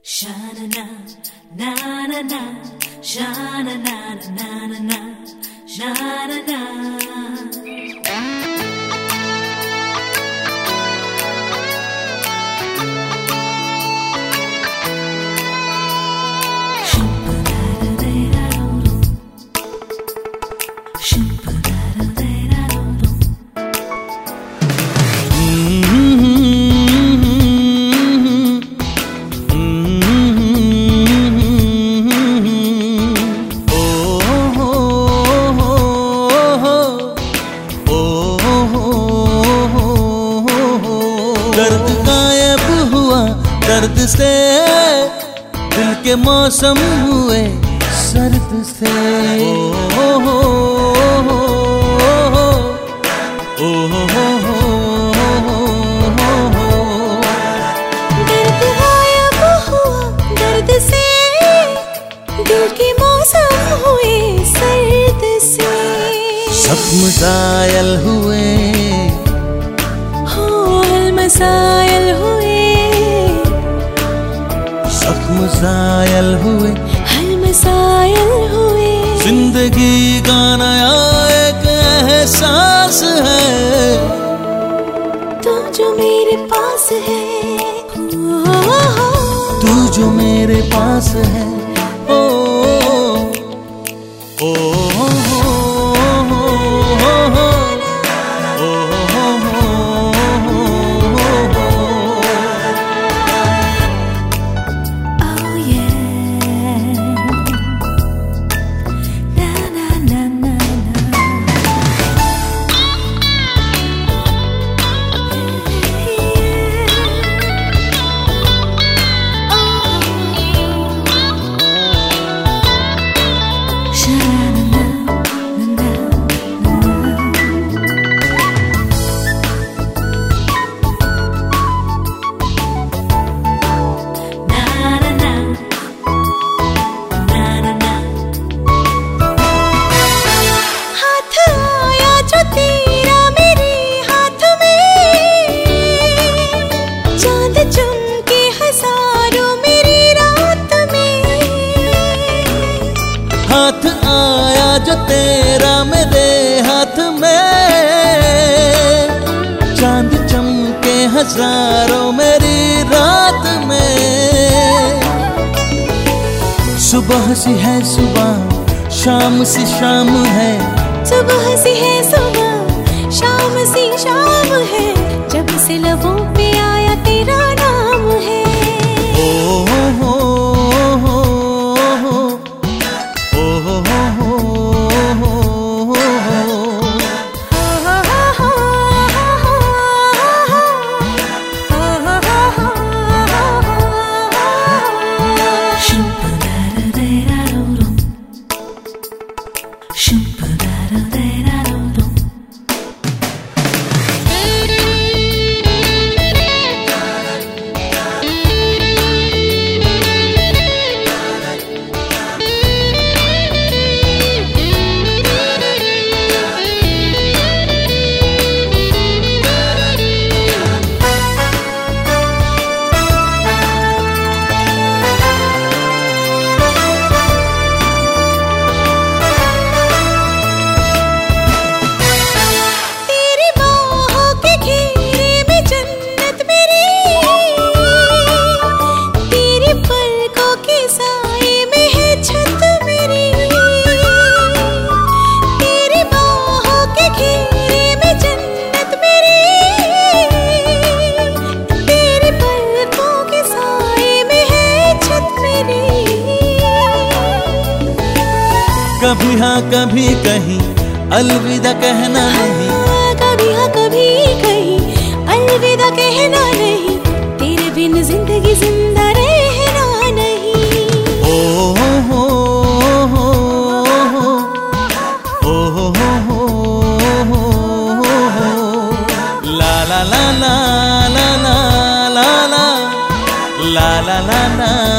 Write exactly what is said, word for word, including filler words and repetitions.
Sha-na-na, na-na-na, sha-na-na, na-na-na, sha-na-na. दर्द गायब हुआ दर्द से, दिल के मौसम हुए सर्द से। ओ हो हो हो ओ हो हो हो। दर्द गायब हुआ दर्द से, दिल के मौसम हुए सर्द से। जख्म ज़ायल हुए, मसायल हुए, जख्म ज़ायल हुए, हल मसायल हुए। जिंदगी का नया एक एहसास है, तू जो मेरे पास है, तू जो मेरे पास है। ओ ओ, ओ, हाथ आया जो तेरा मेरे हाथ में, चांद चमके हजारों मेरी रात में। सुबह सी है सुबह, शाम सी शाम है, सुबह सी है सुबह, शाम सी शाम है। जब से लबों पे आया तेरा नाम है। ओ हो हो कभी हाँ कभी कहीं अलविदा कहना नहीं, कभी हाँ कभी कहीं अलविदा कहना नहीं। तेरे बिन जिंदगी जिंदा रहना नहीं। ओ हो हो ओ हो ला ला ला ला ला ला ला ला ला ला ला।